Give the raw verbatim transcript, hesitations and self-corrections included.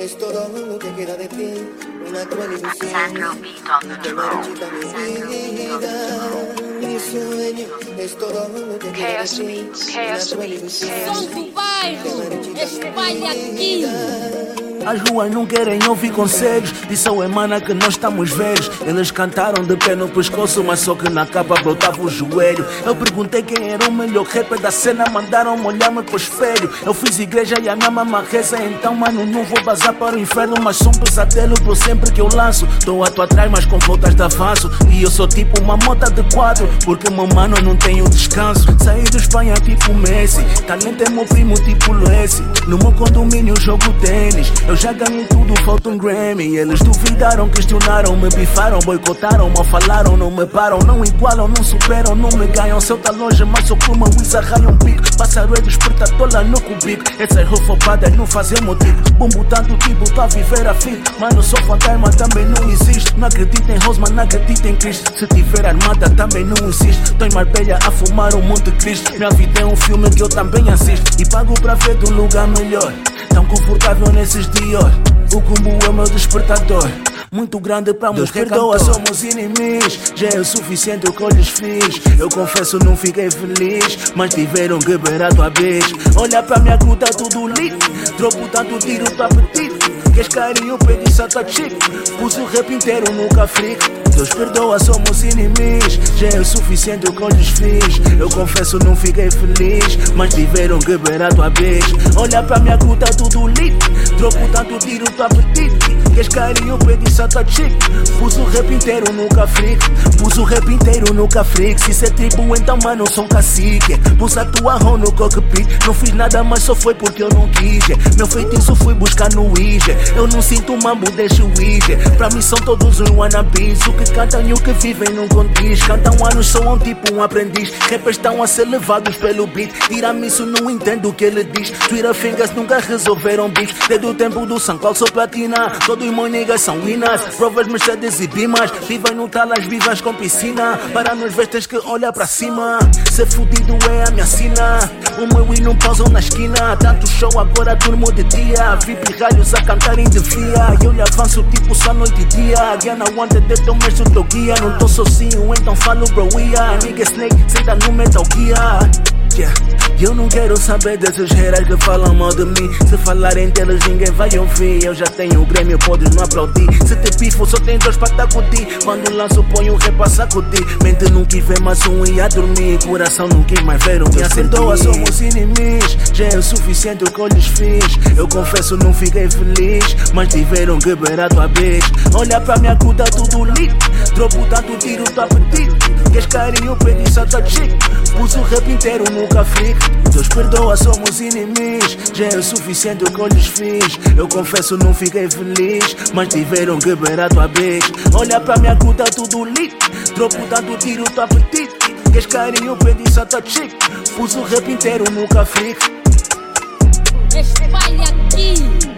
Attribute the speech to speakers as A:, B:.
A: es todo lo que queda de ti, una cruel ilusión.
B: Sandro Beat on the
A: Que marchita mi vida, mi sueño es todo lo que queda de ti, una cruel ilusión.
C: Som do bairro, espalha aqui.
D: As ruas não querem ouvir conselhos, disse ao Emana que nós estamos velhos. Eles cantaram de pé no pescoço, mas só que na capa brotava o joelho. Eu perguntei quem era o melhor rapper da cena, mandaram-me olhar-me pro espelho. Eu fiz igreja e a minha mama reza, então mano não vou bazar para o inferno, mas sou um pesadelo por sempre que eu lanço. Tô a tua atrás, mas com voltas de avanço, e eu sou tipo uma mota de quadro, porque meu mano não tenho descanso. Saí de Espanha tipo Messi, talento é meu primo tipo Lessi. No meu condomínio jogo tênis, eu já ganhei tudo, falta um Grammy. Eles duvidaram, questionaram, me bifaram, boicotaram, mal falaram, não me param, não igualam, não superam, não me ganham. Seu tá longe, mas sou como Wisa, raio um pico. Pássaro é despertador lá no cubico. Essas rofopadas não fazem motivo. Bumbo tanto tipo, tô a viver a fim. Mano, sou fantasma, também não existe. Não acredito em Rosman, não acredito em Cristo. Se tiver armada, também não existe. Tô em Marbella a fumar um Monte Cristo. Minha vida é um filme que eu também assisto, e pago pra ver do lugar melhor. Tão confortável nesses dias. O combo é meu despertador, muito grande para morrer. Deus perdoa, somos inimigos, já é o suficiente o que eu lhes fiz. Eu confesso, não fiquei feliz, mas tiveram que ver a tua vez. Olha pra minha gruta, tudo lindo, troco tanto tiro, tá apetite. Queres carinho, pedi sata chique, pus o rap inteiro no café. Deus perdoa, somos inimigos, já é o suficiente o que eu lhes fiz. Eu confesso, não fiquei feliz, mas tiveram que ver a tua vez. Olha pra minha gruta, tudo lindo, troco tanto tiro, tá apetite. Queres carinho, pedi sata chique, pus o rap inteiro no café. Pus o rap inteiro no café. Se isso é tribo, então mano, sou um cacique. Pus a tua rão no cockpit, não fiz nada, mas só foi porque eu não quis. Meu feitiço fui buscar no Ouija. Eu não sinto mambo, deixo o Ouija. Pra mim são todos uns wannabes, o que cantam e o que vivem não condiz. Cantam anos, sou um tipo um aprendiz. Rappers estão a ser levados pelo beat. Tira-me isso, não entendo o que ele diz. Twitter fingers nunca resolveram beats. Desde o tempo do São Paulo sou platina. Todos meus niggas são winners. Provas, Mercedes e Bimas. Vivem no talas vivas com piscina. Para nos ver tens que olhar pra cima. Ser fudido é a minha sina. O meu hino pausam na esquina. Tanto show agora turmo de dia. Vi pirralhos a cantarem de via. E eu lhe avanço tipo só noite e dia. Guiana wanted, então mesmo tô guia. Não tô sozinho, então falo bro, yeah. Nigga Snake, senta no Metal Gear. Yeah. Eu não quero saber desses haters que falam mal de mim. Se falarem deles ninguém vai ouvir. Eu já tenho o Grêmio, podes não aplaudir. Se te pifo só tem dois pra tacutir. Quando lanço ponho o rap a sacudir. Mente não quis ver mais um e a dormir. Coração não quis mais ver um e a perdoa, somos inimigos, já é o suficiente o que eu lhes fiz. Eu confesso não fiquei feliz, mas tiveram que ver a tua vez. Olha pra minha gruta, tudo lindo, troco tanto tiro, tô apetite. Queres carinho, pedi sata chique, pus o rap inteiro no café. Deus perdoa, somos inimigos, já é o suficiente o que eu lhes fiz. Eu confesso não fiquei feliz, mas tiveram que ver a tua vez. Olha pra minha gruta, tudo lindo, troco tanto tiro, tô apetite. Queres carinho, pedi sata chique, pus o rap inteiro no café.
C: Espalha aqui.